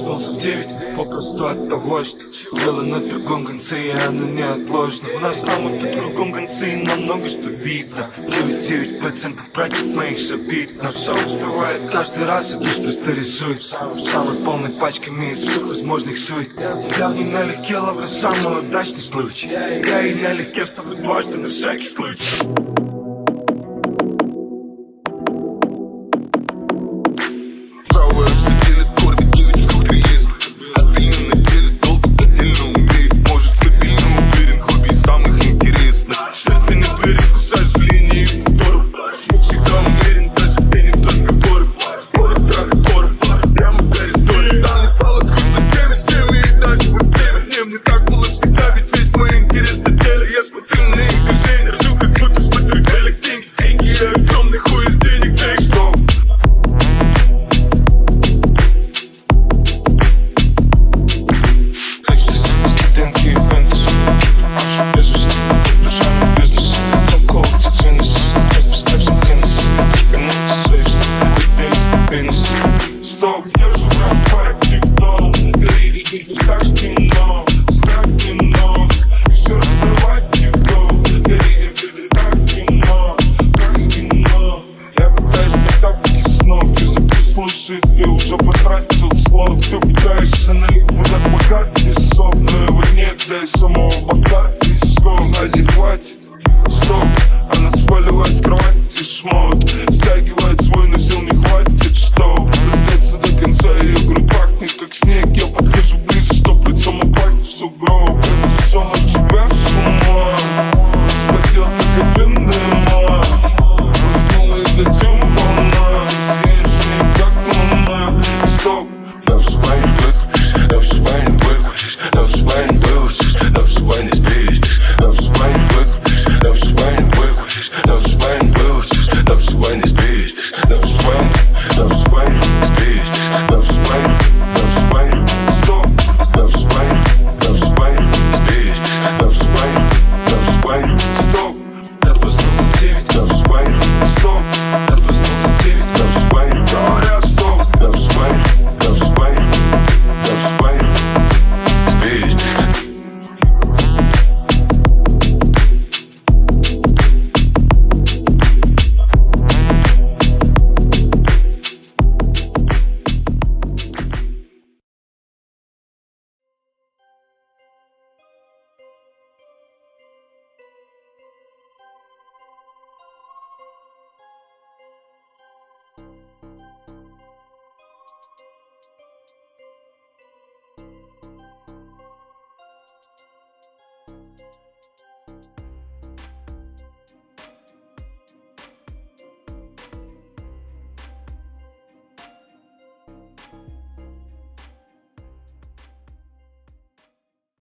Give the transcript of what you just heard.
проснулся в 9 попросту от того, что дело на другом конце, и оно неотложно. У нас там тут кругом концы, и нам много что видно. 99% против моих же бит. Но все успевает каждый раз, и лишь просто рисует самой полной пачками из всех возможных сует. Я в ней налегке ловлю самый удачный случай. Я и налегке вставлю дважды на всякий случай. Ты уже потратил слов, ты пытаешься налить вода по карте сок, но его нет, да и самого Бакарди скок. А не хватит, стоп, она сваливает с кровати шмот, стягивает свой, но сил не хватит, чтоб раздеться до конца. Ее грудь пахнет как снег, я подхожу ближе, чтоб лицом упасть в сугроб. Я сошел от тебя с ума, вспотел как один дыма, уснула из-за тебя.